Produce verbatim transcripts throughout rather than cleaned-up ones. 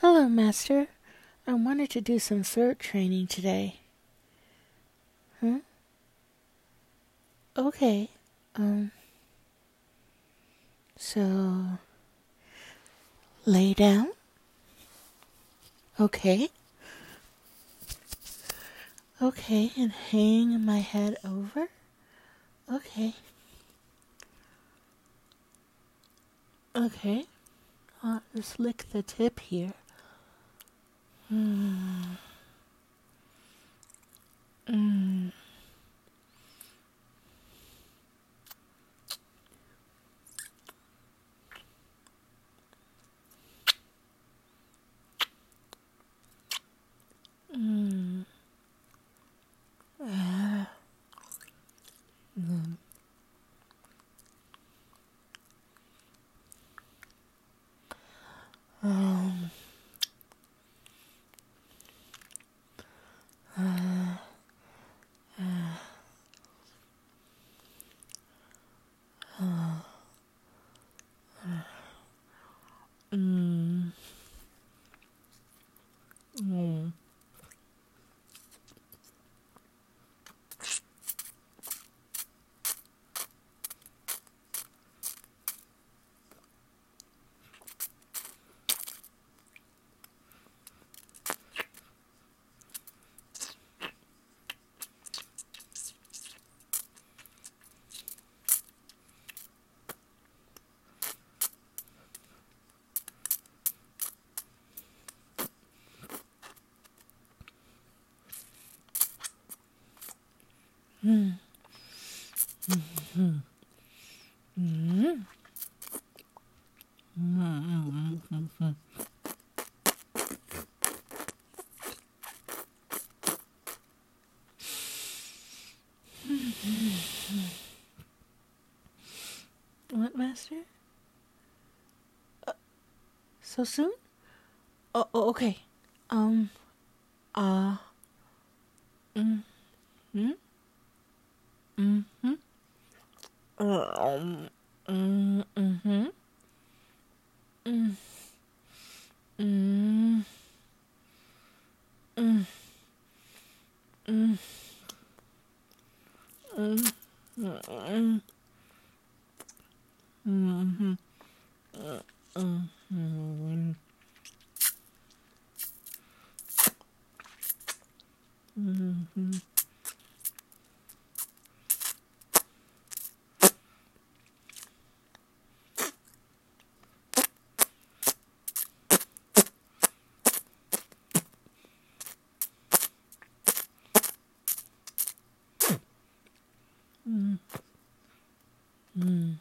Hello, Master. I wanted to do some throat training today. Huh? Okay. Um. So. Lay down. Okay. Okay, and hang my head over. Okay. Okay. I'll just lick the tip here. Hmm. Mm. Mm. Ah. Mm. Um. Uh. Uh. Uh. Mm. Mm. Mm. Mm. Mm. Mm. Mm. What, Master? So soon? Oh, oh okay. Um. Uh. Mm. Mm. Mm-hmm. Um. Mm. Mm-hmm. Mm. Mm. Mm. Mm. Mm. Mm. Mm. Mm. Mm. Mm. Mm. Mm.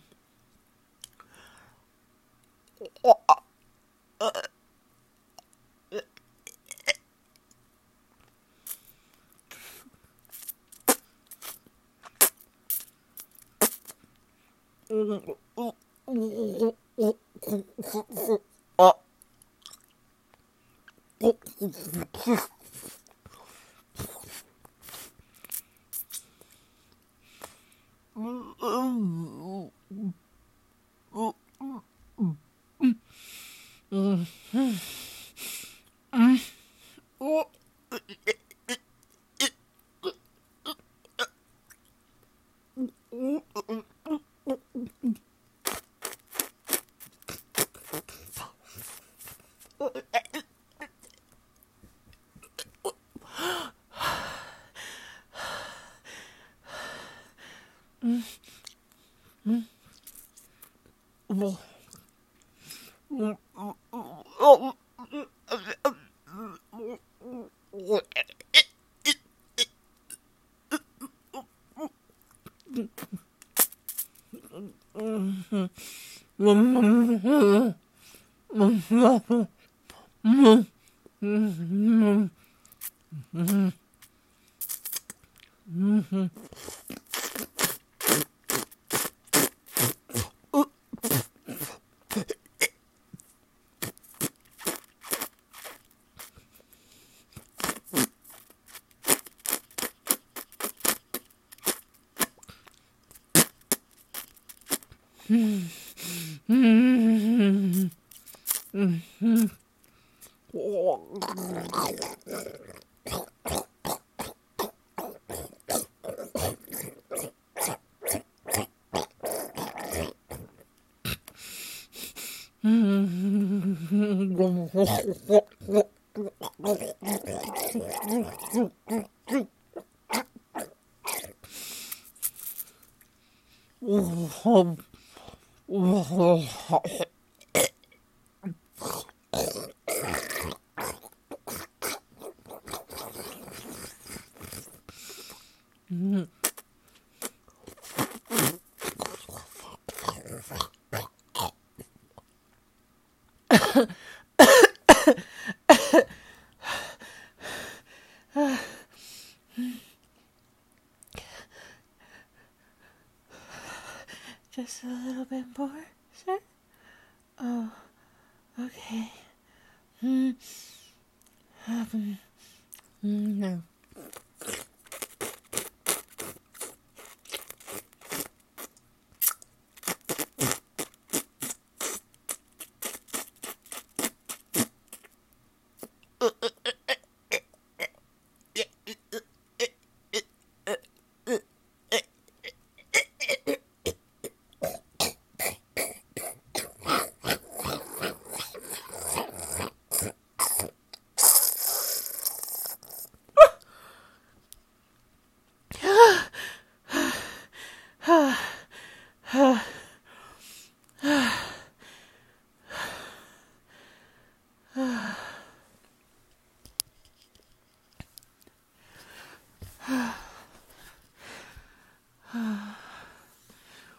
Just a little bit more, sir? Oh, okay. Hmm. Um, no.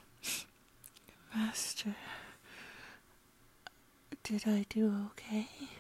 Master, did I do okay?